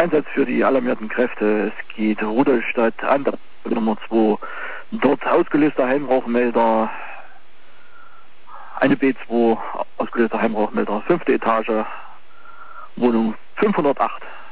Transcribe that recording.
Einsatz für die alarmierten Kräfte. Es geht Rudolstadt an der Nummer 2. Dort ausgelöster Heimrauchmelder. Eine B2 ausgelöster Heimrauchmelder. 5. Etage. Wohnung 508.